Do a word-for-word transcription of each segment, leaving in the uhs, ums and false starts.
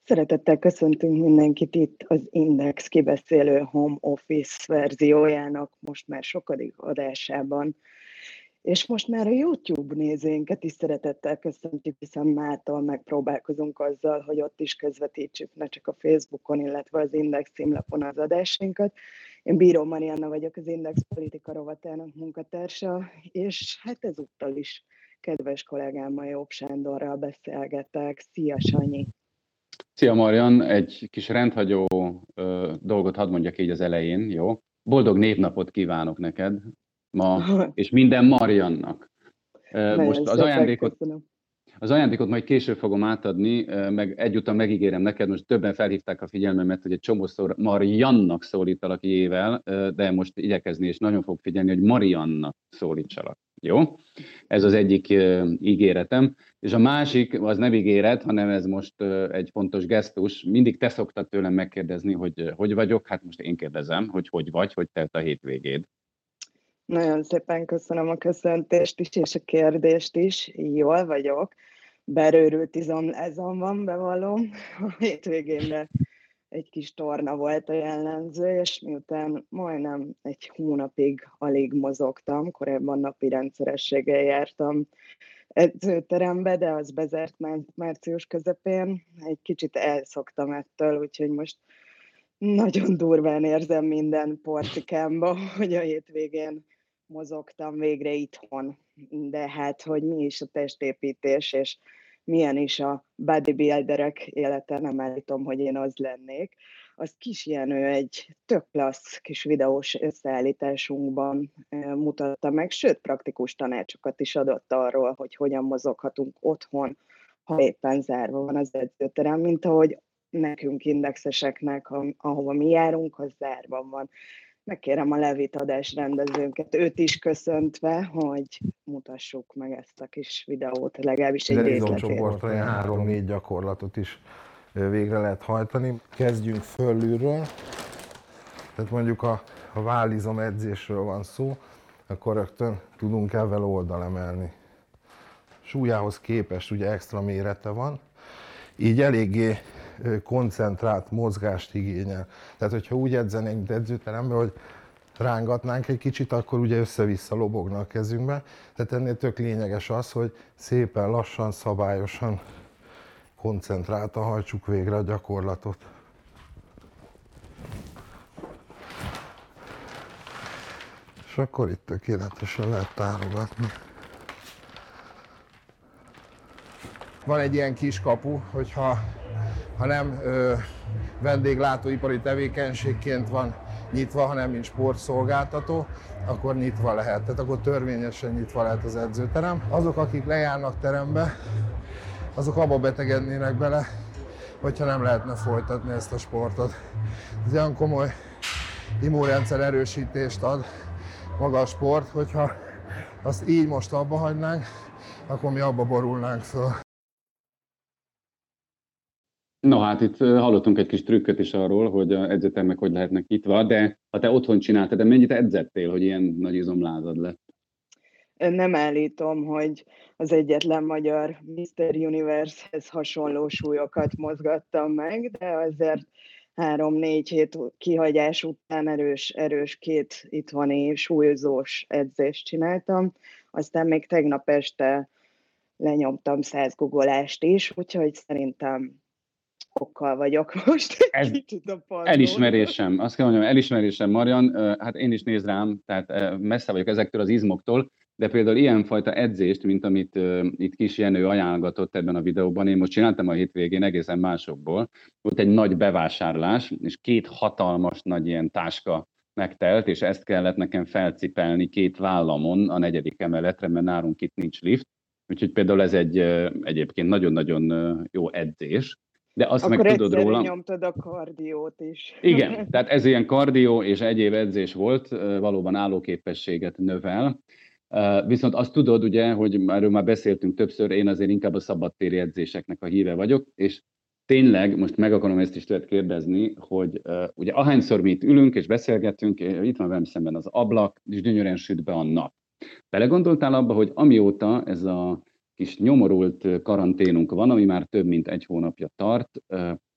Szeretettel köszöntünk mindenkit itt az Index kibeszélő home office verziójának most már sokadik adásában. És most már a YouTube nézőinket is szeretettel köszöntjük, hiszen mától megpróbálkozunk azzal, hogy ott is közvetítsük, ne csak a Facebookon, illetve az Index címlapon az adásainkat. Én Bíró Marianna vagyok, az Index politika rovatának munkatársa, és hát ezúttal is kedves kollégámmal, Jobb Sándorral beszélgetek. Szia, Sanyi! Szia, Marian! Egy kis rendhagyó ö, dolgot hadd mondjak így az elején, jó? Boldog névnapot kívánok neked ma, és minden Mariannak. Ö, most az ajándékot, az ajándékot majd később fogom átadni, meg egyúttal megígérem neked, most többen felhívták a figyelmemet, hogy egy csomószor Mariannak szólítalak ével, de most igyekezni, és nagyon fog figyelni, hogy Mariannak szólítsalak. Jó? Ez az egyik uh, ígéretem. És a másik, az nem ígéret, hanem ez most uh, egy fontos gesztus. Mindig te szoktad tőlem megkérdezni, hogy uh, hogy vagyok. Hát most én kérdezem, hogy hogy vagy, hogy telt a hétvégéd. Nagyon szépen köszönöm a köszöntést is, és a kérdést is. Jól vagyok. Berőrült izomlázam van, bevallom. A hétvégén egy kis torna volt a jellemző, és miután majdnem egy hónapig alig mozogtam, korábban napi rendszerességgel jártam edzőterembe, de az bezárt március közepén, egy kicsit elszoktam ettől, úgyhogy most nagyon durván érzem minden porcikámba, hogy a hétvégén mozogtam végre itthon. De hát, hogy mi is a testépítés, és milyen is a bodybuilderek élete, nem állítom, hogy én az lennék. Az Kis Jenő egy tök klassz kis videós összeállításunkban mutatta meg, sőt, praktikus tanácsokat is adott arról, hogy hogyan mozoghatunk otthon, ha éppen zárva van az edzőterem, mint ahogy nekünk indexeseknek, ahova mi járunk, az zárva van. Megkérem a Levit adásrendezőnket, őt is köszöntve, hogy mutassuk meg ezt a kis videót, legalábbis egy részletét. Izomcsoportra ilyen három-négy gyakorlatot is végre lehet hajtani. Kezdjünk fölülről, tehát mondjuk a, a vállizom edzésről van szó, akkor rögtön tudunk ezzel oldalemelni. Súlyához képest ugye extra mérete van, így eléggé koncentrált mozgást igényel. Tehát, hogyha úgy edzenénk edzőteremben, hogy rángatnánk egy kicsit, akkor ugye össze-vissza lobogna a kezünkbe. Tehát ennél tök lényeges az, hogy szépen, lassan, szabályosan, koncentráltan hajtsuk végre a gyakorlatot. És akkor itt tökéletesen lehet tárogatni. Van egy ilyen kis kapu, hogyha ha nem ö, vendéglátóipari tevékenységként van nyitva, hanem mint sportszolgáltató, akkor nyitva lehet. Tehát akkor törvényesen nyitva lehet az edzőterem. Azok, akik lejárnak terembe, azok abba betegednének bele, hogyha nem lehetne folytatni ezt a sportot. Ez olyan komoly immunrendszer erősítést ad maga a sport, hogyha azt így most abba hagynánk, akkor mi abba borulnánk föl. No hát itt hallottunk egy kis trükköt is arról, hogy az edzőtermek hogy lehetnek nyitva, de ha te otthon csináltad, de mennyit edzettél, hogy ilyen nagy izomlázad lett? Nem állítom, hogy az egyetlen magyar miszter Universe-hez hasonló súlyokat mozgattam meg, de azért három-négy hét kihagyás után erős, erős két itthoni súlyozós edzést csináltam. Aztán még tegnap este lenyomtam száz guggolást is, úgyhogy szerintem okkal vagyok most egy kicsit a padlón. Elismerésem, azt kell mondjam, elismerésem, Marian, hát én is nézd rám, tehát messze vagyok ezektől az izmoktól, de például ilyenfajta edzést, mint amit uh, itt Kis Jenő ajánlgatott ebben a videóban, én most csináltam a hétvégén egészen másokból. Volt egy nagy bevásárlás, és két hatalmas nagy ilyen táska megtelt, és ezt kellett nekem felcipelni két vállamon a negyedik emeletre, mert nálunk itt nincs lift. Úgyhogy például ez egy uh, egyébként nagyon-nagyon uh, jó edzés. De azt akkor meg tudod róla. Nyomtad a kardiót is. Igen, tehát ez ilyen kardió és egyéb edzés volt, valóban állóképességet növel. Viszont azt tudod ugye, hogy erről már beszéltünk többször, én azért inkább a szabadtéri edzéseknek a híve vagyok, és tényleg most meg akarom ezt is tőled kérdezni, hogy ugye ahányszor mi itt ülünk és beszélgetünk, itt van velem szemben az ablak, és gyönyörűen süt be a nap. Belegondoltál abba, hogy amióta ez a kis nyomorult karanténunk van, ami már több mint egy hónapja tart,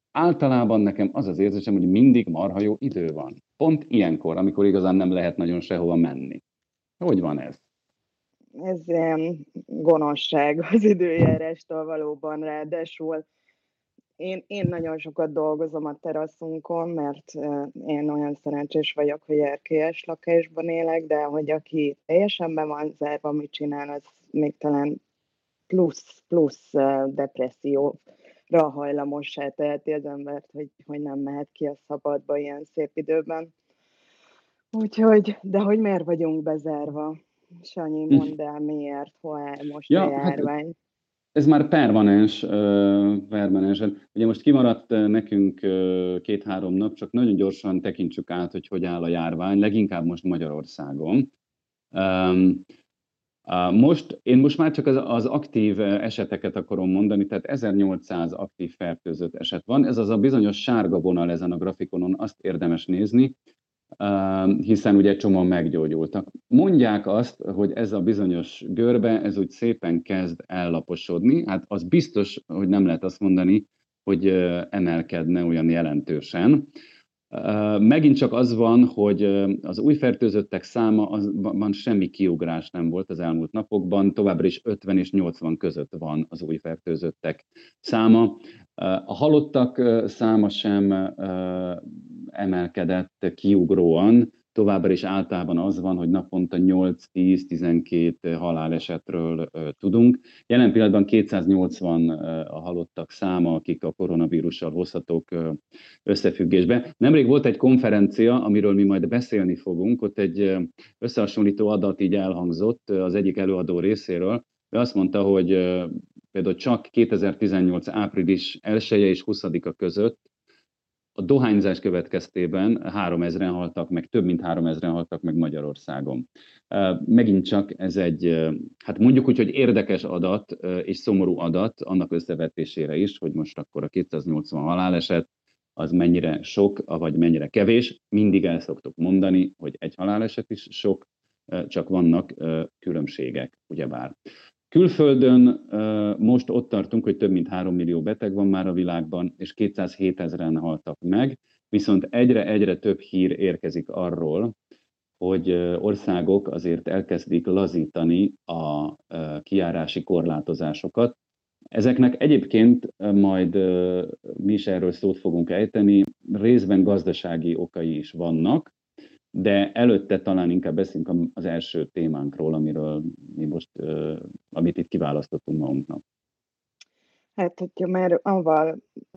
általában nekem az az érzésem, hogy mindig marha jó idő van. Pont ilyenkor, amikor igazán nem lehet nagyon sehova menni. Hogy van ez? Ez ilyen gonoszság az időjárástól valóban, ráadásul én, én nagyon sokat dolgozom a teraszunkon, mert uh, én olyan szerencsés vagyok, hogy erkélyes lakásban élek, de hogy aki teljesen be van zárva, mit csinál, az még talán plusz, plusz uh, depresszióra hajlamossá teheti az embert, hogy, hogy nem mehet ki a szabadba ilyen szép időben. Úgyhogy, de hogy miért vagyunk bezárva? Sanyi, mondd el miért, hol áll most a Ja, hát járvány? ez már permanens, ö, permanens. Ugye most kimaradt ö, nekünk ö, két-három nap, csak nagyon gyorsan tekintsük át, hogy hogy áll a járvány, leginkább most Magyarországon. Um, Uh, Most, én most már csak az, az aktív eseteket akarom mondani, tehát ezernyolcszáz aktív fertőzött eset van. Ez az a bizonyos sárga vonal ezen a grafikonon, azt érdemes nézni, uh, hiszen ugye csomóan meggyógyultak. Mondják azt, hogy ez a bizonyos görbe, ez úgy szépen kezd ellaposodni. Hát az biztos, hogy nem lehet azt mondani, hogy uh, emelkedne olyan jelentősen. Megint csak az van, hogy az új fertőzöttek száma, azban semmi kiugrás nem volt az elmúlt napokban, továbbra is ötven és nyolcvan között van az új fertőzöttek száma. A halottak száma sem emelkedett kiugróan, továbbra is általában az van, hogy naponta nyolc-tíz-tizenkét halálesetről tudunk. Jelen pillanatban kétszáznyolcvan a halottak száma, akik a koronavírussal hozhatók összefüggésbe. Nemrég volt egy konferencia, amiről mi majd beszélni fogunk, ott egy összehasonlító adat így elhangzott az egyik előadó részéről. Ő azt mondta, hogy például csak kétezer-tizennyolc április elseje és huszadika között a dohányzás következtében háromezren haltak meg, több mint háromezren haltak meg Magyarországon. Megint csak ez egy, hát mondjuk úgy, hogy érdekes adat és szomorú adat annak összevetésére is, hogy most akkor a kétszáznyolcvan haláleset az mennyire sok, vagy mennyire kevés. Mindig el szoktuk mondani, hogy egy haláleset is sok, csak vannak különbségek, ugyebár. Külföldön most ott tartunk, hogy több mint három millió beteg van már a világban, és kétszázhétezren haltak meg, viszont egyre-egyre több hír érkezik arról, hogy országok azért elkezdik lazítani a kijárási korlátozásokat. Ezeknek egyébként majd mi is erről szót fogunk ejteni, részben gazdasági okai is vannak, de előtte talán inkább beszélünk az első témánkról, amiről mi most, amit itt kiválasztottunk magunknak. Hát, hogyha már avval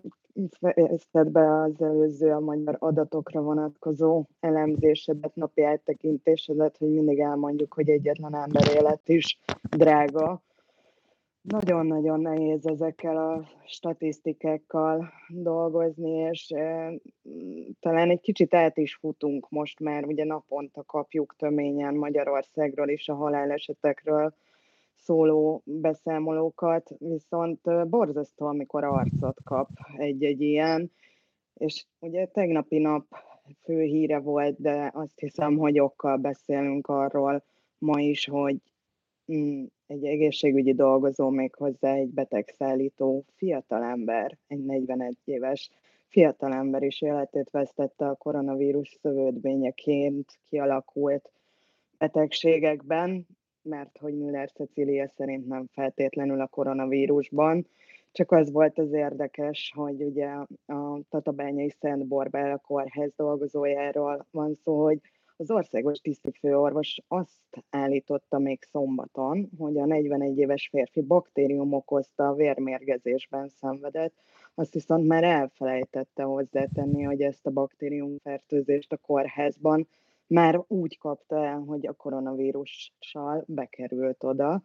fejezted be az előző a magyar adatokra vonatkozó elemzésedet, napi áttekintésedet, hogy mindig elmondjuk, hogy egyetlen ember élet is drága. Nagyon-nagyon nehéz ezekkel a statisztikákkal dolgozni, és e, talán egy kicsit át is futunk most már, ugye naponta kapjuk töményen Magyarországról is a halálesetekről szóló beszámolókat, viszont borzasztó, amikor arcot kap egy-egy ilyen, és ugye tegnapi nap fő híre volt, de azt hiszem, hogy okkal beszélünk arról ma is, hogy mm, egy egészségügyi dolgozó, még hozzá egy betegszállító fiatalember, egy negyvenegy éves fiatalember is életét vesztette a koronavírus szövődményeként kialakult betegségekben, mert hogy Müller Cecília szerint nem feltétlenül a koronavírusban, csak az volt az érdekes, hogy ugye a Tatabányai Szent Borbála kórház dolgozójáról van szó, hogy az országos tisztifőorvos azt állította még szombaton, hogy a negyvenegy éves férfi baktérium okozta a vérmérgezésben szenvedett, azt viszont már elfelejtette hozzátenni, hogy ezt a baktériumfertőzést a kórházban már úgy kapta el, hogy a koronavírussal bekerült oda.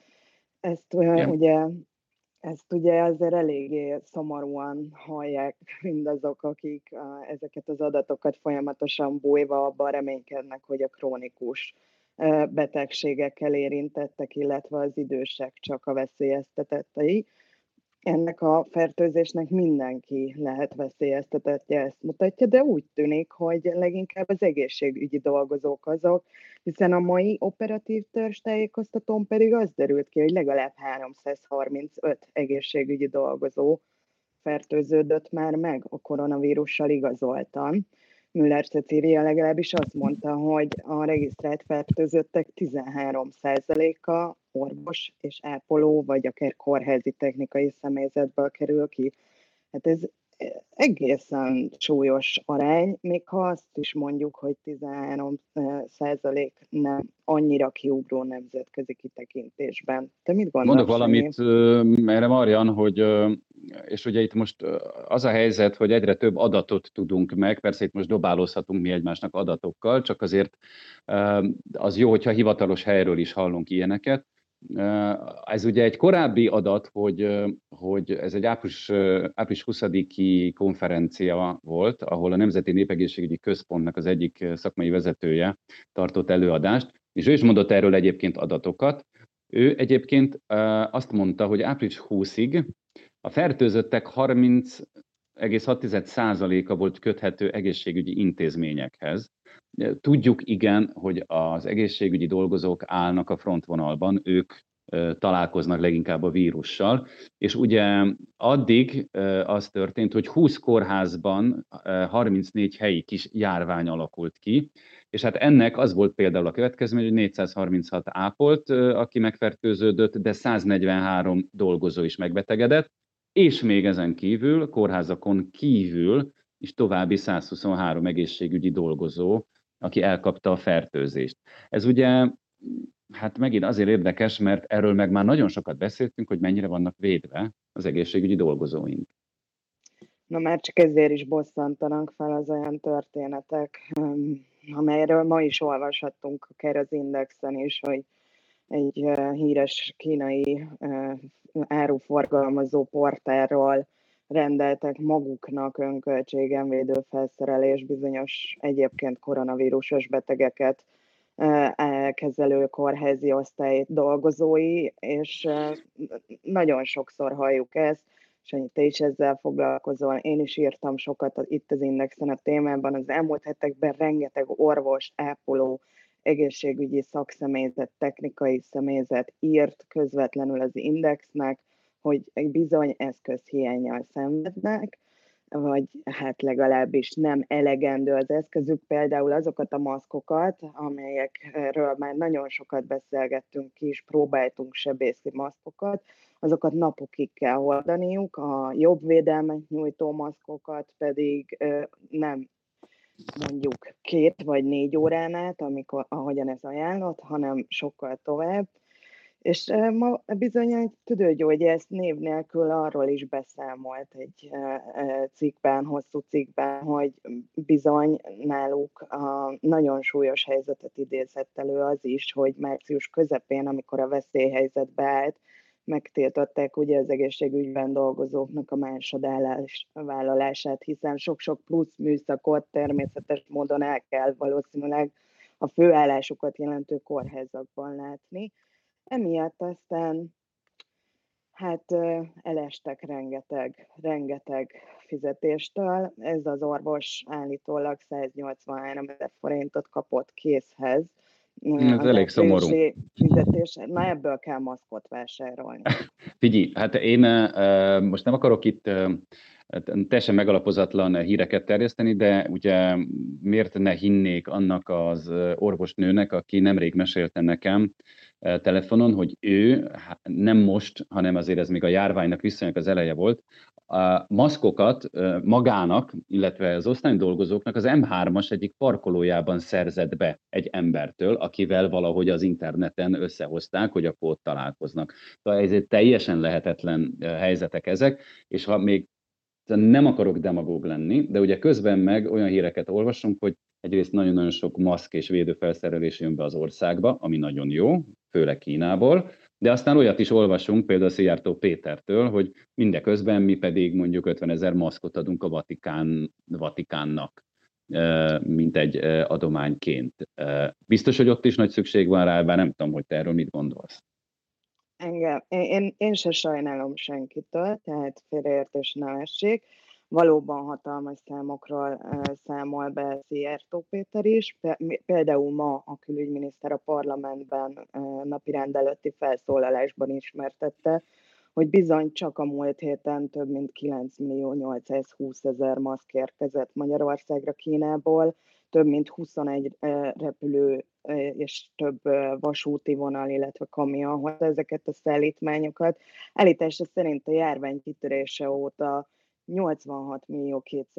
Ezt yeah. ugye, ezt ugye azért eléggé szomorúan hallják mindazok, akik uh, ezeket az adatokat folyamatosan bújva abban reménykednek, hogy a krónikus uh, betegségekkel érintettek, illetve az idősek csak a veszélyeztetettei. Ennek a fertőzésnek mindenki lehet veszélyeztetettje, ezt mutatja, de úgy tűnik, hogy leginkább az egészségügyi dolgozók azok, hiszen a mai operatív törzstájékoztatón pedig az derült ki, hogy legalább háromszázharmincöt egészségügyi dolgozó fertőződött már meg a koronavírussal igazoltan. Müller Cecília legalábbis azt mondta, hogy a regisztrált fertőzöttek tizenhárom százaléka orvos és ápoló, vagy akár kórházi technikai személyzetből kerül ki. Hát ez egészen súlyos arány, még ha azt is mondjuk, hogy tizenhárom százalék nem annyira kiugró nemzetközi kitekintésben. Te mit gondolsz? Mondok valamit erre, Marian, hogy, és ugye itt most az a helyzet, hogy egyre több adatot tudunk meg, persze itt most dobálózhatunk mi egymásnak adatokkal, csak azért az jó, hogyha hivatalos helyről is hallunk ilyeneket. Ez ugye egy korábbi adat, hogy, hogy ez egy április, április huszadiki konferencia volt, ahol a Nemzeti Népegészségügyi Központnak az egyik szakmai vezetője tartott előadást, és ő is mondott erről egyébként adatokat. Ő egyébként azt mondta, hogy április huszadikáig a fertőzöttek harminc egész hat százaléka volt köthető egészségügyi intézményekhez. Tudjuk igen, hogy az egészségügyi dolgozók állnak a frontvonalban, ők találkoznak leginkább a vírussal, és ugye addig az történt, hogy húsz kórházban harmincnégy helyi kis járvány alakult ki, és hát ennek az volt például a következmény, hogy négyszázharminchat ápolt, aki megfertőződött, de száznegyvenhárom dolgozó is megbetegedett, és még ezen kívül, kórházakon kívül is további százhuszonhárom egészségügyi dolgozó, aki elkapta a fertőzést. Ez ugye, hát megint azért érdekes, mert erről meg már nagyon sokat beszéltünk, hogy mennyire vannak védve az egészségügyi dolgozóink. Na már csak ezért is bosszantanak fel az olyan történetek, amelyről ma is olvashattunk, akár az Indexen is, hogy egy híres kínai áruforgalmazó portálról rendeltek maguknak önköltségen védőfelszerelés bizonyos egyébként koronavírusos betegeket kezelő kórházi osztály dolgozói, és nagyon sokszor halljuk ezt, és te is ezzel foglalkozol. Én is írtam sokat itt az Indexen a témában. Az elmúlt hetekben rengeteg orvos, ápoló, egészségügyi szakszemélyzet, technikai személyzet írt közvetlenül az Indexnek, hogy egy bizony eszközhiánnyal szenvednek, vagy hát legalábbis nem elegendő az eszközük, például azokat a maszkokat, amelyekről már nagyon sokat beszélgettünk ki, és próbáltunk sebészi maszkokat, azokat napokig kell hordaniuk, a jobb védelmet nyújtó maszkokat pedig nem mondjuk két vagy négy órán át, amikor, ahogyan ez ajánlott, hanem sokkal tovább. És ma bizony egy tüdőgyógyász név nélkül arról is beszámolt egy cikkben, hosszú cikkben, hogy bizony náluk a nagyon súlyos helyzetet idézett elő az is, hogy március közepén, amikor a veszélyhelyzet beállt, megtiltották ugye az egészségügyben dolgozóknak a másodállás vállalását, hiszen sok-sok plusz műszakot természetes módon el kell valószínűleg a főállásukat jelentő kórházakban látni. Emiatt aztán hát elestek rengeteg, rengeteg fizetéstől. Ez az orvos állítólag száznyolcvanhárom ezer forintot kapott készhez. Ez elég szomorú. Fizetés. Na ebből kell maszkot vásárolni. Figyelj, hát én most nem akarok itt teljesen megalapozatlan híreket terjeszteni, de ugye miért ne hinnék annak az orvosnőnek, aki nemrég mesélte nekem telefonon, hogy ő nem most, hanem azért ez még a járványnak viszonylag az eleje volt, a maszkokat magának, illetve az osztálydolgozóknak az em hármas egyik parkolójában szerzett be egy embertől, akivel valahogy az interneten összehozták, hogy akkor ott találkoznak. Tehát ez egy teljesen lehetetlen helyzetek ezek, és ha még nem akarok demagóg lenni, de ugye közben meg olyan híreket olvasunk, hogy egyrészt nagyon-nagyon sok maszk és védőfelszerelés jön be az országba, ami nagyon jó, főleg Kínából, de aztán olyat is olvasunk, például Szijjártó Pétertől, hogy mindeközben mi pedig mondjuk ötvenezer maszkot adunk a Vatikán, Vatikánnak, mint egy adományként. Biztos, hogy ott is nagy szükség van rá, bár nem tudom, hogy te erről mit gondolsz. Engem, én, én se sajnálom senkitől, tehát félreértés ne essék. Valóban hatalmas számokról számol be Szijjártó Péter is. Például ma a külügyminiszter a parlamentben napirend előtti felszólalásban ismertette, hogy bizony csak a múlt héten több mint kilenc millió nyolcszázhúszezer maszk érkezett Magyarországra Kínából, több mint huszonegy repülő és több vasúti vonal, illetve kamion hozta ezeket a szállítmányokat. Állítása szerint a járvány kitörése óta nyolcvanhat millió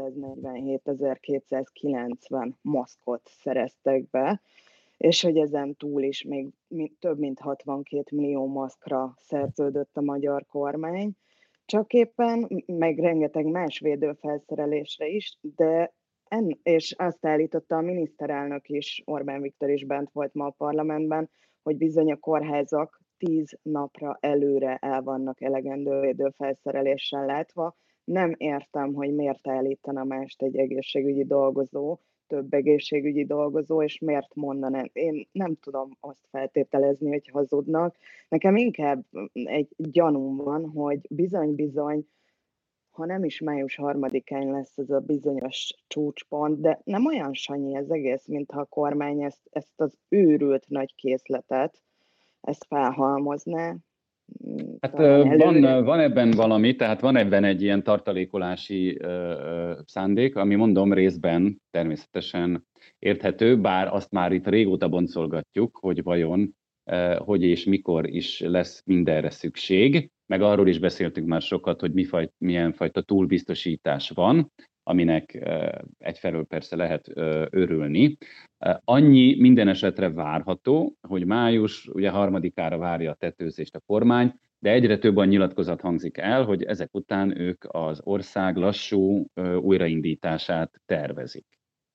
kétszáznegyvenhétezer-kétszázkilencven maszkot szereztek be, és hogy ezen túl is még több mint hatvankét millió maszkra szerződött a magyar kormány, csak éppen, meg rengeteg más védőfelszerelésre is, de en, és azt állította a miniszterelnök is, Orbán Viktor is bent volt ma a parlamentben, hogy bizony a kórházak tíz napra előre el vannak elegendő védőfelszereléssel látva. Nem értem, hogy miért állítana mást egy egészségügyi dolgozó, több egészségügyi dolgozó, és miért mondaná. Én nem tudom azt feltételezni, hogy hazudnak. Nekem inkább egy gyanúm van, hogy bizony-bizony, ha nem is május harmadikán lesz ez a bizonyos csúcspont, de nem olyan sanyi ez egész, mintha a kormány ezt, ezt az őrült nagy készletet, ezt felhalmozná. Hát van, van ebben valami, tehát van ebben egy ilyen tartalékolási uh, szándék, ami mondom részben természetesen érthető, bár azt már itt régóta boncolgatjuk, hogy vajon uh, hogy és mikor is lesz mindenre szükség, meg arról is beszéltünk már sokat, hogy mi faj, milyen fajta túlbiztosítás van, aminek uh, egyfelől persze lehet uh, örülni. Uh, annyi minden esetre várható, hogy május ugye harmadikára várja a tetőzést a kormány, de egyre több olyan nyilatkozat hangzik el, hogy ezek után ők az ország lassú uh, újraindítását tervezik.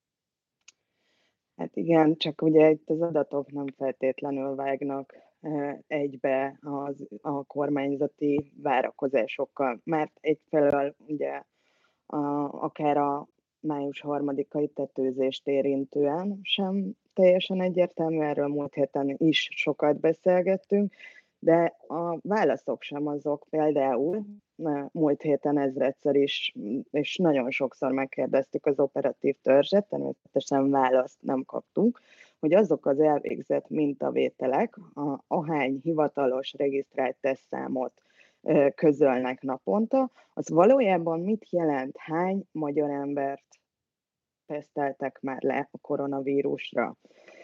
Hát igen, csak ugye itt az adatok nem feltétlenül vágnak uh, egybe az, a kormányzati várakozásokkal, mert egyfelől ugye a, akár a május harmadikai tetőzést érintően sem teljesen egyértelmű, erről múlt héten is sokat beszélgettünk, de a válaszok sem azok, például múlt héten ezredszer is, és nagyon sokszor megkérdeztük az operatív törzset, természetesen választ nem kaptunk, hogy azok az elvégzett mintavételek, a, ahány hivatalos regisztrált tesztszámot közölnek naponta, az valójában mit jelent, hány magyar embert teszteltek már le a koronavírusra.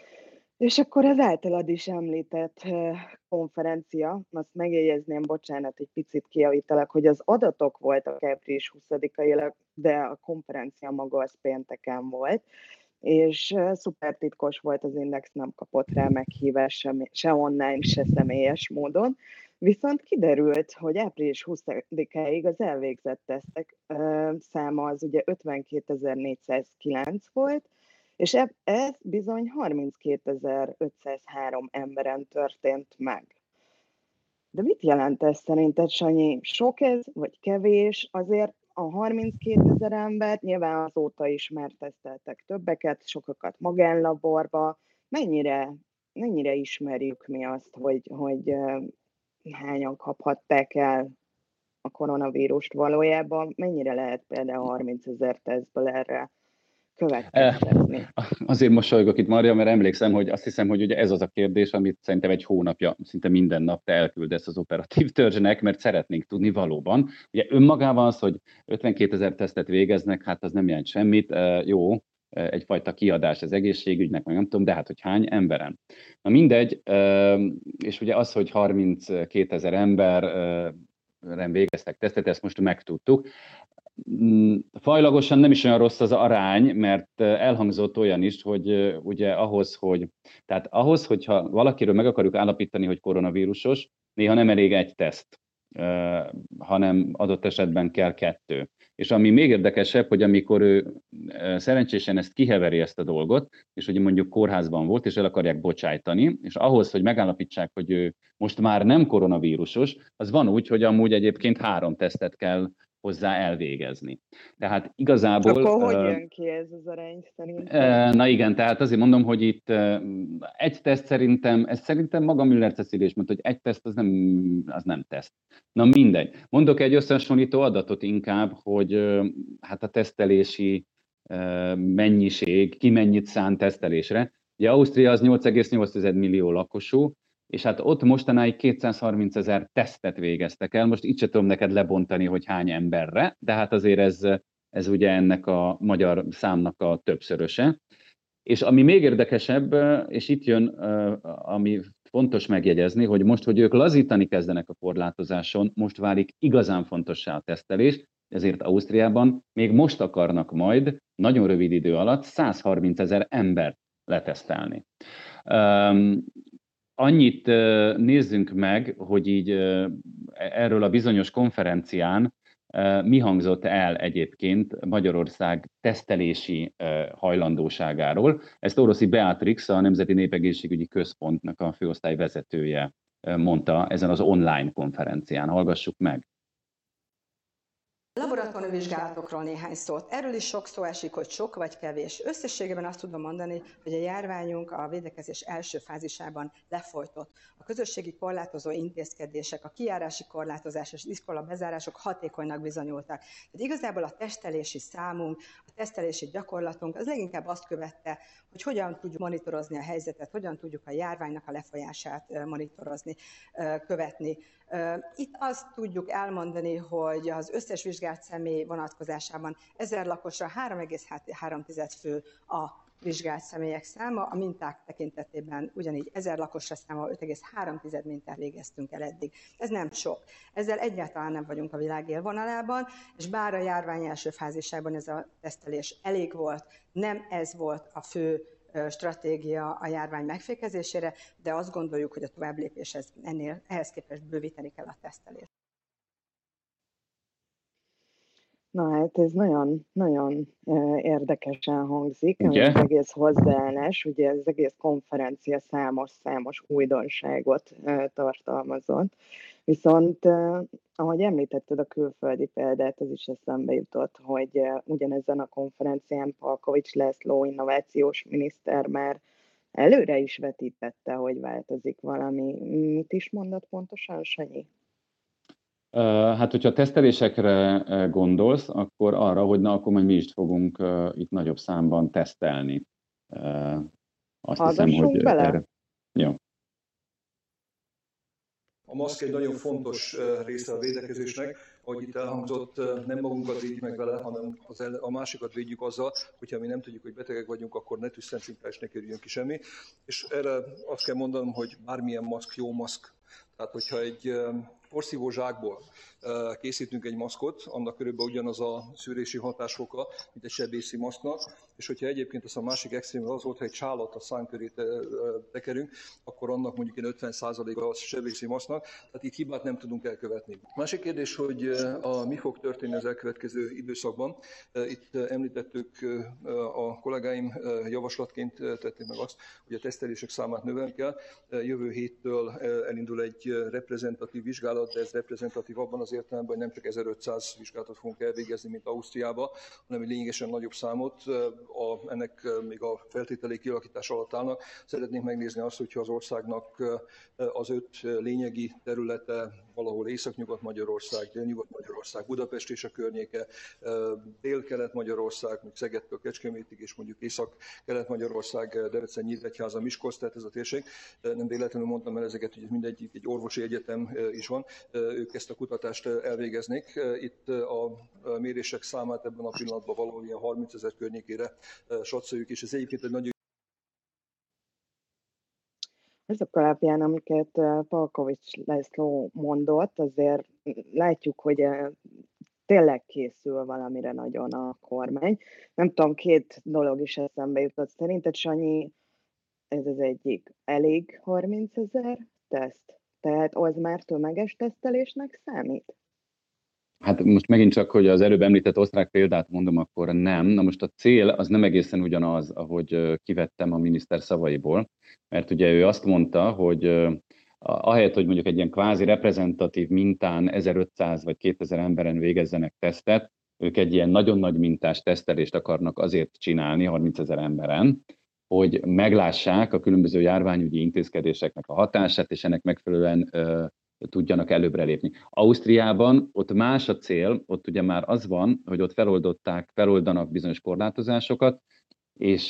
És akkor az általad is említett konferencia, azt megjegyezném, bocsánat, egy picit kijavítalak, hogy az adatok voltak április huszadikailag, de a konferencia maga az pénteken volt, és szuper titkos volt, az Index nem kapott rá meghívás se, se online, se személyes módon, viszont kiderült, hogy április huszadikáig az elvégzett tesztek száma az ugye ötvenkétezer-négyszázkilenc volt, és ez bizony harminckétezer-ötszázhárom emberen történt meg. De mit jelent ez szerinted, Sanyi? Sok ez, vagy kevés? Azért a harminckétezer embert nyilván azóta is már teszteltek többeket, sokakat magánlaborba. Mennyire, mennyire ismerjük mi azt, hogy, hogy hányan kaphatták el a koronavírust valójában? Mennyire lehet például harmincezer tesztből erre következtetni? Azért mosolygok itt, Marja, mert emlékszem, hogy azt hiszem, hogy ugye ez az a kérdés, amit szerintem egy hónapja, szinte minden nap te elküldesz az operatív törzsnek, mert szeretnénk tudni valóban. Ugye önmagában az, hogy ötvenkétezer tesztet végeznek, hát az nem jelent semmit, jó, egyfajta kiadás az egészségügynek, meg nem tudom, de hát hogy hány emberen. Na mindegy, és ugye az, hogy harminckétezer emberen végeztek tesztet, ezt most megtudtuk. Fajlagosan nem is olyan rossz az arány, mert elhangzott olyan is, hogy ugye ahhoz, hogy, tehát ahhoz, hogyha valakiről meg akarjuk állapítani, hogy koronavírusos, néha nem elég egy teszt, hanem adott esetben kell kettő. És ami még érdekesebb, hogy amikor ő szerencsésen ezt kiheveri ezt a dolgot, és hogy mondjuk kórházban volt, és el akarják bocsájtani, és ahhoz, hogy megállapítsák, hogy ő most már nem koronavírusos, az van úgy, hogy amúgy egyébként három tesztet kell hozzá elvégezni. Tehát igazából... Akkor hogy jön ki ez az arány szerintem? Na igen, tehát azért mondom, hogy itt egy teszt szerintem, ez szerintem maga Müller Cecilia is mondta, hogy egy teszt az nem, az nem teszt. Na mindegy. Mondok egy összehasonlító adatot inkább, hogy hát a tesztelési mennyiség, ki mennyit szán tesztelésre. Ugye Ausztria az nyolc egész nyolc millió lakosú, és hát ott mostanáig kétszázharmincezer tesztet végeztek el. Most itt se tudom neked lebontani, hogy hány emberre, de hát azért ez, ez ugye ennek a magyar számnak a többszöröse. És ami még érdekesebb, és itt jön, ami fontos megjegyezni, hogy most, hogy ők lazítani kezdenek a korlátozáson, most válik igazán fontossá a tesztelés, ezért Ausztriában még most akarnak majd nagyon rövid idő alatt százharmincezer embert letesztelni. Um, annyit uh, nézzünk meg, hogy így uh, erről a bizonyos konferencián uh, mi hangzott el egyébként Magyarország tesztelési uh, hajlandóságáról. Ezt Oroszi Beatrix, a Nemzeti Népegészségügyi Központnak a főosztály vezetője uh, mondta ezen az online konferencián. Hallgassuk meg. Laboratóriumi vizsgálatokról néhány szót. Erről is sok szó esik, hogy sok vagy kevés. Összességében azt tudom mondani, hogy a járványunk a védekezés első fázisában lefolytott. A közösségi korlátozó intézkedések, a kijárási korlátozás és iskola bezárások hatékonynak bizonyultak. Tehát igazából a tesztelési számunk, a tesztelési gyakorlatunk az leginkább azt követte, hogy hogyan tudjuk monitorozni a helyzetet, hogyan tudjuk a járványnak a lefolyását monitorozni, követni. Itt azt tudjuk elmondani, hogy az összes vizsgált személy vonatkozásában ezer lakosra három egész három fő a vizsgált személyek száma, a minták tekintetében ugyanígy ezer lakosra száma öt egész három mintát végeztünk el eddig. Ez nem sok. Ezzel egyáltalán nem vagyunk a világ élvonalában, és bár a járvány első fázisában ez a tesztelés elég volt, nem ez volt a fő stratégia a járvány megfékezésére, de azt gondoljuk, hogy a továbblépéshez ennél, ehhez képest bővíteni kell a tesztelést. Na hát ez nagyon, nagyon érdekesen hangzik, ami az egész hozzáállás, ugye az egész konferencia számos-számos újdonságot tartalmazott. Viszont, ahogy említetted a külföldi példát, az is eszembe jutott, hogy ugyanezen a konferencián Palkovics László innovációs miniszter már előre is vetítette, hogy változik valami. Mit is mondott pontosan, Sanyi? Hát, hogyha tesztelésekre gondolsz, akkor arra, hogy na, akkor majd mi is fogunk itt nagyobb számban tesztelni. Azt hiszem, hogy bele? Erre... Jó. A maszk egy nagyon fontos része a védekezésnek, ahogy itt elhangzott, nem magunkat védjük meg vele, hanem az el, a másikat védjük azzal, hogyha mi nem tudjuk, hogy betegek vagyunk, akkor ne tüsszentünk rá, és ne kerüljön ki semmi. És erre azt kell mondanom, hogy bármilyen maszk jó maszk. Tehát, hogyha egy porszívó zsákból készítünk egy maszkot, annak körülbelül ugyanaz a szűrési hatásfoka, mint egy sebészi maszknak, és hogyha egyébként az a másik extrém az volt, hogy egy csálat a szán köré tekerünk, akkor annak mondjuk ötven százaléka a sebészi maszknak, tehát itt hibát nem tudunk elkövetni. Másik kérdés, hogy a, mi fog történni az elkövetkező időszakban. Itt említettük, a kollégáim javaslatként tették meg azt, hogy a tesztelések számát növelni kell. Jövő héttől elindul egy reprezentatív vizsgálat, de ez reprezentatív abban az értelemben, hogy nem csak ezerötszáz vizsgálatot fogunk elvégezni, mint Ausztriába, hanem egy lényegesen nagyobb számot. A, ennek még a feltételei kialakítás alatt állnak. Szeretnénk megnézni azt, hogyha az országnak az öt lényegi területe, valahol Észak-Nyugat-Magyarország, Dél-Nyugat-Magyarország, Budapest és a környéke, Dél-Kelet-Magyarország, Szegedtől Kecskemétig, és mondjuk Észak-Kelet-Magyarország, Debrecen, Nyíregyháza, Miskolc, tehát ez a térség. Nem véletlenül mondtam el ezeket, hogy mindegyik egy orvosi egyetem is van. Ők ezt a kutatást elvégeznék. Itt a mérések számát ebben a pillanatban valahol ilyen harmincezer környékére satszoljuk, és ez egyébként egy nagyon... Azok alapján, amiket Palkovics László mondott, azért látjuk, hogy tényleg készül valamire nagyon a kormány. Nem tudom, két dolog is eszembe jutott. Szerinted, Sanyi, ez az egyik, elég harmincezer teszt? Tehát az már tömeges tesztelésnek számít? Hát most megint csak, hogy az előbb említett osztrák példát mondom, akkor nem. Na most a cél az nem egészen ugyanaz, ahogy kivettem a miniszter szavaiból, mert ugye ő azt mondta, hogy ahelyett, hogy mondjuk egy ilyen kvázi reprezentatív mintán ezerötszáz vagy kétezer emberen végezzenek tesztet, ők egy ilyen nagyon nagy mintás tesztelést akarnak azért csinálni harmincezer emberen, hogy meglássák a különböző járványügyi intézkedéseknek a hatását, és ennek megfelelően ö, tudjanak előbbre lépni. Ausztriában ott más a cél, ott ugye már az van, hogy ott feloldották, feloldanak bizonyos korlátozásokat, és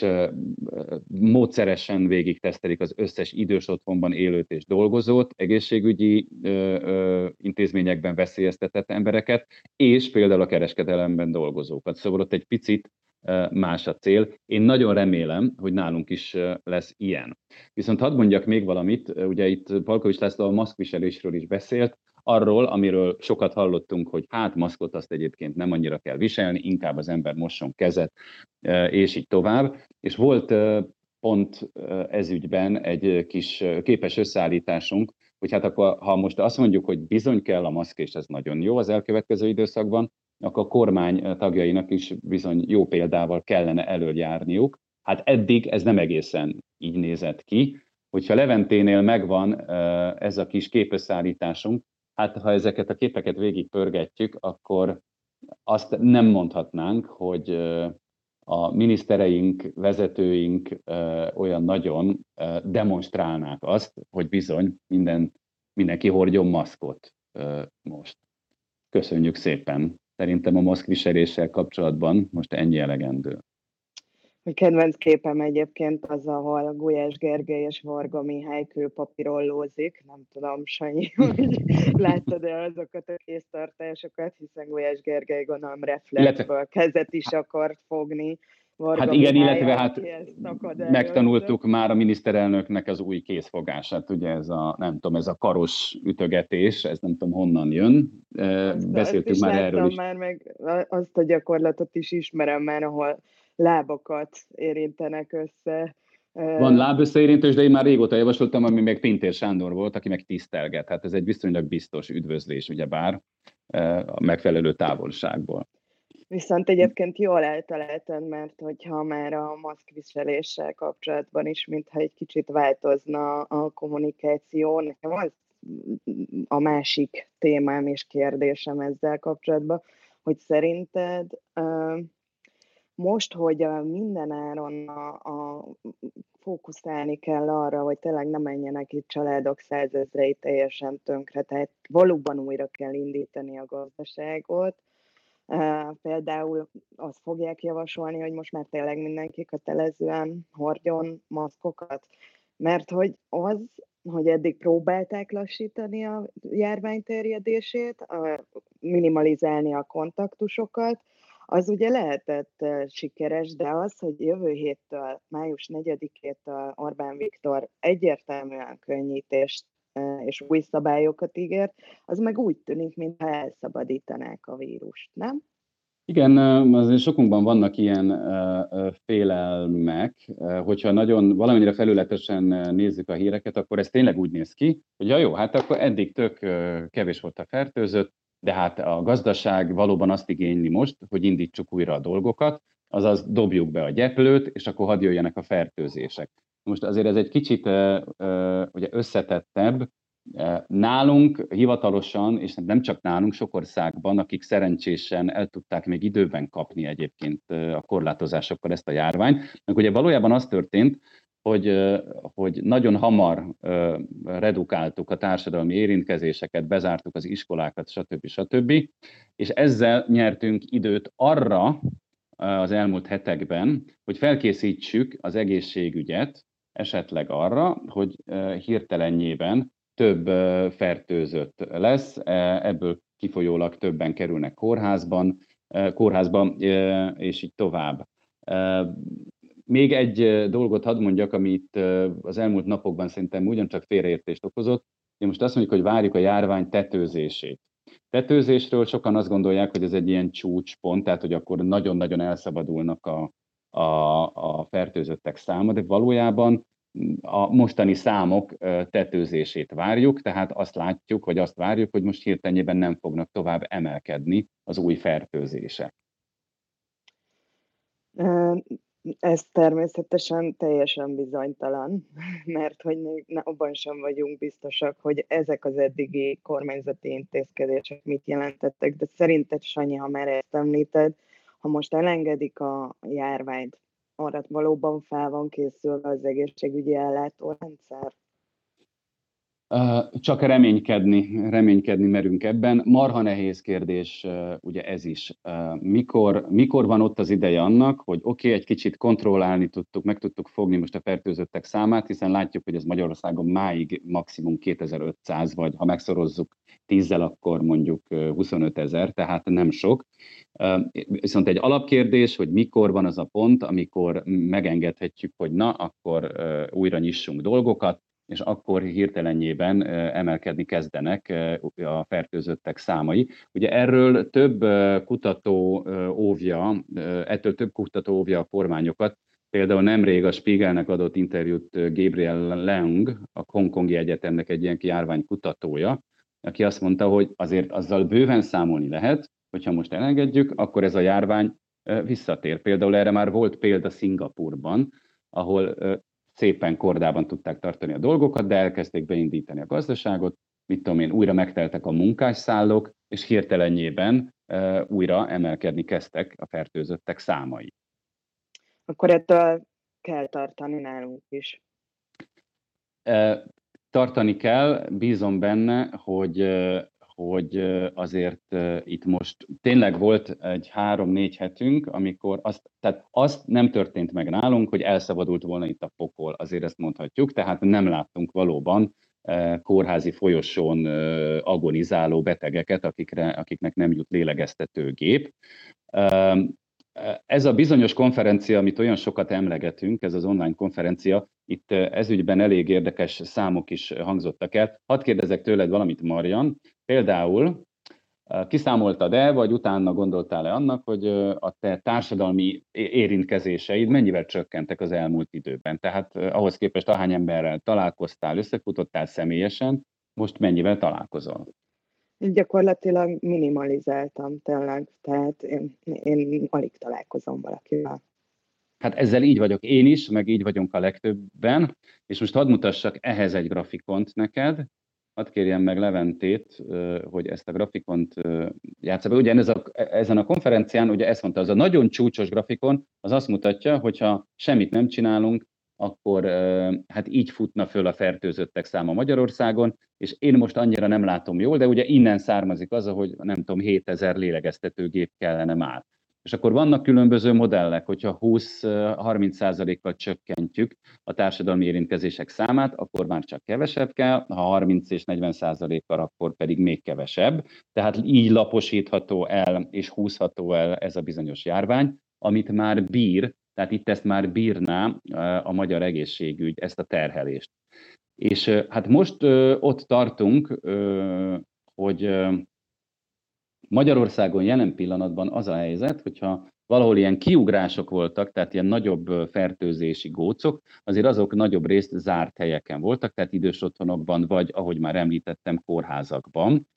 módszeresen végig tesztelik az összes idős otthonban élőt és dolgozót, egészségügyi ö, ö, intézményekben veszélyeztetett embereket, és például a kereskedelemben dolgozókat. Szóval ott egy picit más a cél. Én nagyon remélem, hogy nálunk is lesz ilyen. Viszont hadd mondjak még valamit, ugye itt Palkovics László a maszkviselésről is beszélt, arról, amiről sokat hallottunk, hogy hát maszkot azt egyébként nem annyira kell viselni, inkább az ember mosson kezet, és így tovább. És volt pont ez ügyben egy kis képes összeállításunk, hogy hát akkor, ha most azt mondjuk, hogy bizony kell a maszk, és ez nagyon jó az elkövetkező időszakban, akkor a kormány tagjainak is bizony jó példával kellene előjárniuk. Hát eddig ez nem egészen így nézett ki. Hogyha Leventénél megvan ez a kis képösszállításunk, hát ha ezeket a képeket végigpörgetjük, akkor azt nem mondhatnánk, hogy a minisztereink, vezetőink olyan nagyon demonstrálnák azt, hogy bizony minden, mindenki hordjon maszkot most. Köszönjük szépen! Szerintem a maszkviseléssel kapcsolatban most ennyi elegendő. A kedvenc képem egyébként az, ahol Gulyás Gergely és Varga Mihály kőpapírollózik. Nem tudom, Sanyi, hogy láttad-e azokat a kéztartásokat, hiszen Gulyás Gergely gondolom reflexből kezet is akart fogni. Varga hát igen, Mihály, illetve hát megtanultuk már a miniszterelnöknek az új kézfogását, ugye ez a, nem tudom, ez a karos ütögetés, ez nem tudom honnan jön. Azt, Beszéltünk azt már erről is. Már meg azt a gyakorlatot is ismerem már, ahol lábakat érintenek össze. Van lábösszeérintős, de én már régóta javasoltam, ami meg Pintér Sándor volt, aki meg tisztelget. Hát ez egy viszonylag biztos üdvözlés, ugyebár a megfelelő távolságból. Viszont egyébként jól eltaláltad, mert hogyha már a maszkviseléssel kapcsolatban is, mintha egy kicsit változna a kommunikáció, nekem az a másik témám és kérdésem ezzel kapcsolatban, hogy szerinted most, hogy a mindenáron a, a fókuszálni kell arra, hogy tényleg ne menjenek itt családok százezrei teljesen tönkre, tehát valóban újra kell indítani a gazdaságot. Uh, például azt fogják javasolni, hogy most már tényleg mindenki kötelezően hordjon maszkokat, mert hogy az, hogy eddig próbálták lassítani a járvány terjedését, uh, minimalizálni a kontaktusokat, az ugye lehetett uh, sikeres, de az, hogy jövő héttől, május negyedikétől Orbán Viktor egyértelműen könnyítést uh, és új szabályokat ígért, az meg úgy tűnik, mintha elszabadítanák a vírust, nem? Igen, azért sokunkban vannak ilyen uh, félelmek, uh, hogyha nagyon valamennyire felületesen nézzük a híreket, akkor ez tényleg úgy néz ki, hogy ja jó, hát akkor eddig tök uh, kevés volt a fertőzött, de hát a gazdaság valóban azt igényli most, hogy indítsuk újra a dolgokat, azaz dobjuk be a gyeplőt, és akkor hadd jöjjenek a fertőzések. Most azért ez egy kicsit uh, uh, ugye összetettebb. Nálunk hivatalosan, és nem csak nálunk, sok országban, akik szerencsésen el tudták még időben kapni egyébként a korlátozásokkal ezt a járványt, mert ugye valójában az történt, hogy, hogy nagyon hamar redukáltuk a társadalmi érintkezéseket, bezártuk az iskolákat, stb. stb. És ezzel nyertünk időt arra az elmúlt hetekben, hogy felkészítsük az egészségügyet esetleg arra, hogy hirtelenjében több fertőzött lesz, ebből kifolyólag többen kerülnek kórházban, kórházba, és így tovább. Még egy dolgot hadd mondjak, amit az elmúlt napokban szerintem ugyancsak félreértést okozott. Én most azt mondjuk, hogy várjuk a járvány tetőzését. Tetőzésről sokan azt gondolják, hogy ez egy ilyen csúcspont, tehát hogy akkor nagyon-nagyon elszabadulnak a, a, a fertőzöttek száma, de valójában a mostani számok tetőzését várjuk, tehát azt látjuk, vagy azt várjuk, hogy most hirtelenjében nem fognak tovább emelkedni az új fertőzések. Ez természetesen teljesen bizonytalan, mert hogy még abban sem vagyunk biztosak, hogy ezek az eddigi kormányzati intézkedések mit jelentettek, de szerinted, Sanyi, ha már ezt említed, ha most elengedik a járványt, arra valóban fel van készülve az egészségügyi ellátórendszer? Csak reménykedni, reménykedni merünk ebben. Marha nehéz kérdés ugye ez is. Mikor, mikor van ott az ideje annak, hogy oké, okay, egy kicsit kontrollálni tudtuk, meg tudtuk fogni most a fertőzöttek számát, hiszen látjuk, hogy ez Magyarországon máig maximum kétezer-ötszáz, vagy ha megszorozzuk tízzel, akkor mondjuk huszonötezer, tehát nem sok. Viszont egy alapkérdés, hogy mikor van az a pont, amikor megengedhetjük, hogy na, akkor újra nyissunk dolgokat, és akkor hirtelenjében emelkedni kezdenek a fertőzöttek számai. Ugye erről több kutató óvja, ettől több kutató óvja a kormányokat. Például nemrég a Spiegelnek adott interjút Gabriel Leung, a Hongkongi Egyetemnek egy ilyen járvány kutatója, aki azt mondta, hogy azért azzal bőven számolni lehet, hogyha most elengedjük, akkor ez a járvány visszatér. Például erre már volt példa Szingapurban, ahol szépen kordában tudták tartani a dolgokat, de elkezdték beindítani a gazdaságot, mit tudom én, újra megteltek a munkásszállók, és hirtelenjében uh, újra emelkedni kezdtek a fertőzöttek számai. Akkor ettől kell tartani nálunk is. Uh, tartani kell, bízom benne, hogy, uh, hogy azért uh, itt most tényleg volt egy három-négy hetünk, amikor azt, tehát azt nem történt meg nálunk, hogy elszabadult volna itt a pokol, azért ezt mondhatjuk, tehát nem láttunk valóban uh, kórházi folyosón uh, agonizáló betegeket, akikre, akiknek nem jut lélegeztetőgép. Uh, Ez a bizonyos konferencia, amit olyan sokat emlegetünk, ez az online konferencia, itt ezügyben elég érdekes számok is hangzottak el. Hadd kérdezek tőled valamit, Marian. Például kiszámoltad-e, vagy utána gondoltál-e annak, hogy a te társadalmi érintkezéseid mennyivel csökkentek az elmúlt időben? Tehát ahhoz képest ahány emberrel találkoztál, összefutottál személyesen, most mennyivel találkozol? Gyakorlatilag minimalizáltam tényleg, tehát én, én alig találkozom valakivel. Hát ezzel így vagyok én is, meg így vagyunk a legtöbben, és most hadd mutassak ehhez egy grafikont neked. Hadd kérjem meg Leventét, hogy ezt a grafikont játsza be. Ugye ez a, ezen a konferencián, ugye ezt mondta, az a nagyon csúcsos grafikon, az azt mutatja, hogyha semmit nem csinálunk, akkor hát így futna föl a fertőzöttek száma Magyarországon, és én most annyira nem látom jól, de ugye innen származik az, hogy nem tudom, hétezer lélegeztetőgép kellene már. És akkor vannak különböző modellek, hogyha húsz-harminc százalékkal csökkentjük a társadalmi érintkezések számát, akkor már csak kevesebb kell, ha harminc és negyven százalékkal, akkor pedig még kevesebb. Tehát így laposítható el és húzható el ez a bizonyos járvány, amit már bír, tehát itt ezt már bírná a magyar egészségügy, ezt a terhelést. És hát most ott tartunk, hogy Magyarországon jelen pillanatban az a helyzet, hogyha valahol ilyen kiugrások voltak, tehát ilyen nagyobb fertőzési gócok, azért azok nagyobb részt zárt helyeken voltak, tehát idős otthonokban, vagy ahogy már említettem, kórházakban.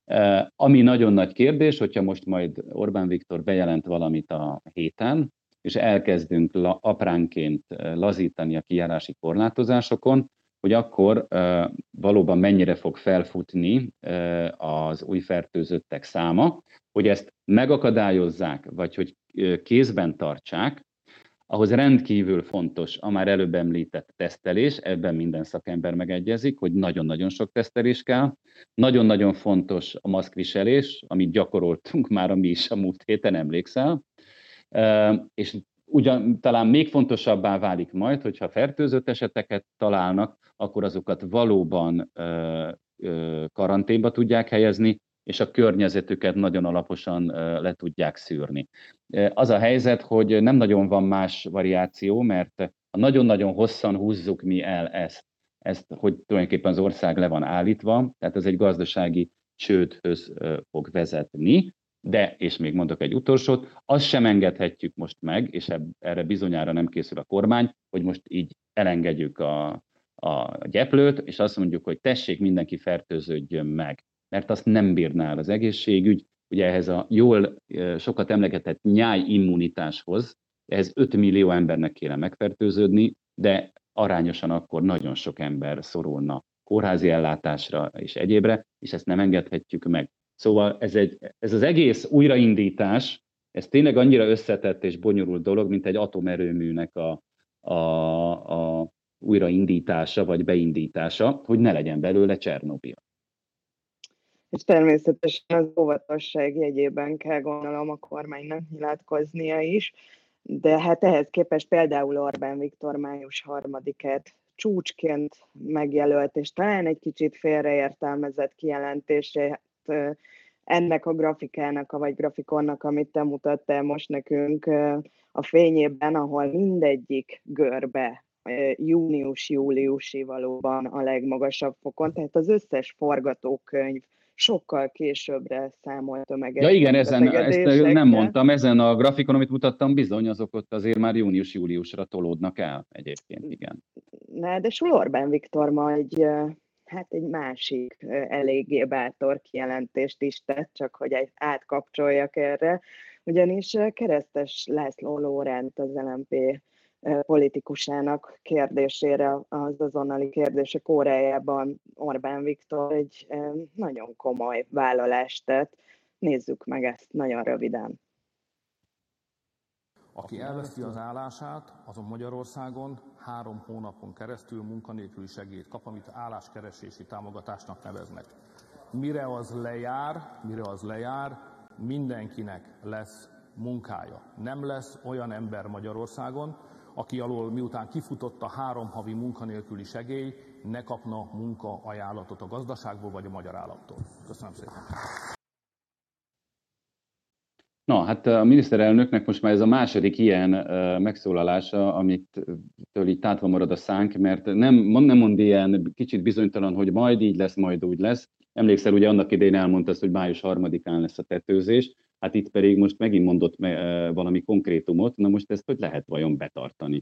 Ami nagyon nagy kérdés, hogyha most majd Orbán Viktor bejelent valamit a héten, és elkezdünk la, apránként lazítani a kijárási korlátozásokon, hogy akkor uh, valóban mennyire fog felfutni uh, az új fertőzöttek száma, hogy ezt megakadályozzák, vagy hogy uh, kézben tartsák, ahhoz rendkívül fontos a már előbb említett tesztelés, ebben minden szakember megegyezik, hogy nagyon-nagyon sok tesztelés kell. Nagyon-nagyon fontos a maszkviselés, amit gyakoroltunk már mi is a múlt héten, emlékszel. Uh, és ugyan talán még fontosabbá válik majd, hogyha fertőzött eseteket találnak, akkor azokat valóban ö, ö, karanténba tudják helyezni, és a környezetüket nagyon alaposan ö, le tudják szűrni. Az a helyzet, hogy nem nagyon van más variáció, mert ha nagyon-nagyon hosszan húzzuk mi el ezt, ezt, hogy tulajdonképpen az ország le van állítva, tehát ez egy gazdasági csődhöz ö, fog vezetni. De, és még mondok egy utolsót, azt sem engedhetjük most meg, és erre bizonyára nem készül a kormány, hogy most így elengedjük a, a gyeplőt, és azt mondjuk, hogy tessék, mindenki fertőződjön meg, mert azt nem bírná az egészségügy. Ugye ehhez a jól sokat emlegetett nyájimmunitáshoz, ehhez öt millió embernek kéne megfertőződni, de arányosan akkor nagyon sok ember szorulna kórházi ellátásra és egyébre, és ezt nem engedhetjük meg. Szóval ez, egy, ez az egész újraindítás, ez tényleg annyira összetett és bonyolult dolog, mint egy atomerőműnek a, a, a újraindítása vagy beindítása, hogy ne legyen belőle Csernobil. És természetesen az óvatosság jegyében kell gondolom a kormánynak nyilatkoznia is, de hát ehhez képest például Orbán Viktor május harmadikát csúcsként megjelölt, és talán egy kicsit félreértelmezett kijelentését ennek a grafikának, vagy grafikonnak, amit te mutattál most nekünk a fényében, ahol mindegyik görbe június-júliusi valóban a legmagasabb fokon, tehát az összes forgatókönyv sokkal későbbre számolt tömeges Ja igen, ezen, ezt nem mondtam, ezen a grafikon, amit mutattam, bizony azok ott azért már június-júliusra tolódnak el egyébként, igen. Ráadásul Orbán Viktor ma egy, hát egy másik eléggé bátor kijelentést is tett, csak hogy átkapcsoljak erre, ugyanis Keresztes László Lóránt, az el em pé politikusának kérdésére, az azonnali kérdések órájában Orbán Viktor egy nagyon komoly vállalást tett. Nézzük meg ezt nagyon röviden. Aki elveszti az állását, azon Magyarországon három hónapon keresztül munkanélküli segélyt kap, amit álláskeresési támogatásnak neveznek. Mire az lejár, mire az lejár, mindenkinek lesz munkája. Nem lesz olyan ember Magyarországon, aki alól miután kifutott a három havi munkanélküli segély, ne kapna munkaajánlatot a gazdaságból vagy a magyar államtól. Köszönöm szépen. Na, hát a miniszterelnöknek most már ez a második ilyen uh, megszólalása, amit től így tátva marad a szánk, mert nem, nem mond ilyen kicsit bizonytalan, hogy majd így lesz, majd úgy lesz. Emlékszel, ugye annak idején elmondta azt, hogy május harmadikán lesz a tetőzés, hát itt pedig most megint mondott uh, valami konkrétumot, na most ezt hogy lehet vajon betartani?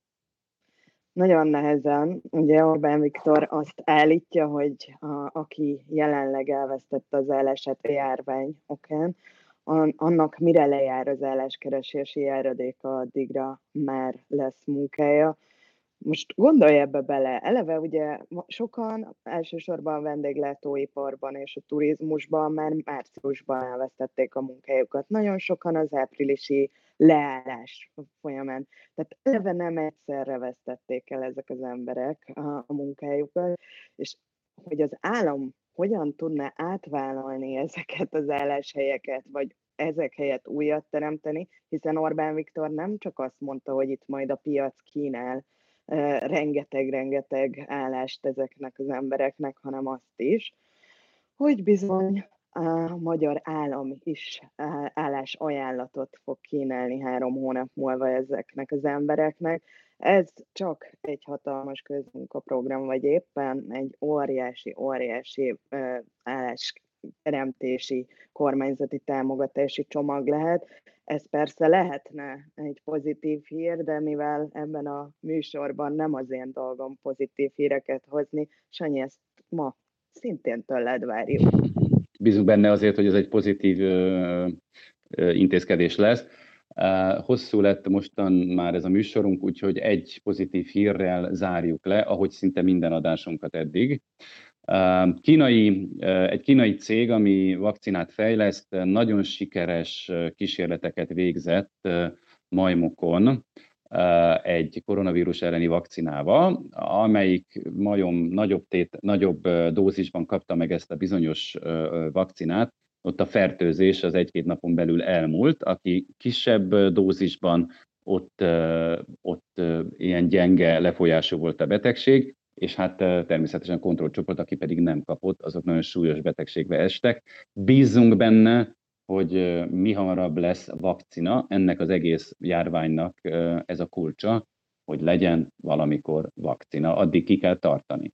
Nagyon nehezen. Ugye Orbán Viktor azt állítja, hogy a, aki jelenleg elvesztette az állását a járvány okán, annak mire lejár az álláskeresési járadéka, addigra már lesz munkája. Most gondolj ebbe bele, eleve ugye sokan elsősorban a vendéglátóiparban és a turizmusban már márciusban elvesztették a munkájukat. Nagyon sokan az áprilisi leállás folyamán. Tehát eleve nem egyszerre vesztették el ezek az emberek a, a munkájukat, és hogy az állam hogyan tudná átvállalni ezeket az álláshelyeket, vagy ezek helyett újat teremteni, hiszen Orbán Viktor nem csak azt mondta, hogy itt majd a piac kínál rengeteg-rengeteg állást ezeknek az embereknek, hanem azt is, hogy bizony a magyar állam is állás ajánlatot fog kínálni három hónap múlva ezeknek az embereknek. Ez csak egy hatalmas közmunkaprogram, vagy éppen egy óriási, óriási állásteremtési, kormányzati támogatási csomag lehet. Ez persze lehetne egy pozitív hír, de mivel ebben a műsorban nem az én dolgom pozitív híreket hozni, Sanyi, ezt ma szintén tőled várjuk. Bízunk benne azért, hogy ez egy pozitív ö, ö, intézkedés lesz. Hosszú lett mostan már ez a műsorunk, úgyhogy egy pozitív hírrel zárjuk le, ahogy szinte minden adásunkat eddig. Kínai, egy kínai cég, ami vakcinát fejleszt, nagyon sikeres kísérleteket végzett majmokon egy koronavírus elleni vakcinával, amelyik majom nagyobb, tét, nagyobb dózisban kapta meg ezt a bizonyos vakcinát, ott a fertőzés az egy-két napon belül elmúlt, aki kisebb dózisban, ott, ott ilyen gyenge lefolyású volt a betegség, és hát természetesen kontrollcsoport, aki pedig nem kapott, azok nagyon súlyos betegségbe estek. Bízzunk benne, hogy mi hamarabb lesz vakcina, ennek az egész járványnak ez a kulcsa, hogy legyen valamikor vakcina, addig ki kell tartani.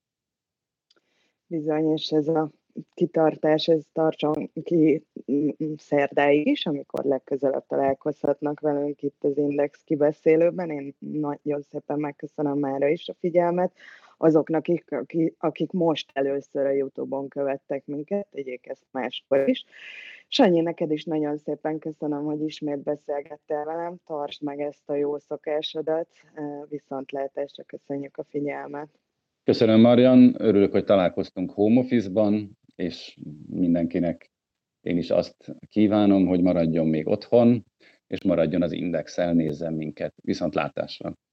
Bizony, és ez a kitartás, ez tartson ki szerdáig is, amikor legközelebb találkozhatnak velünk itt az Index kibeszélőben. Én nagyon szépen megköszönöm mára is a figyelmet. Azoknak, akik, akik most először a YouTube-on követtek minket, tegyék ezt máskor is. Sanyi, neked is nagyon szépen köszönöm, hogy ismét beszélgettél velem. Tartsd meg ezt a jó szokásodat. Viszontlátásra, köszönjük a figyelmet. Köszönöm, Marian. Örülök, hogy találkoztunk home office-ban, és mindenkinek én is azt kívánom, hogy maradjon még otthon, és maradjon az Indexel, nézzen minket. Viszontlátásra!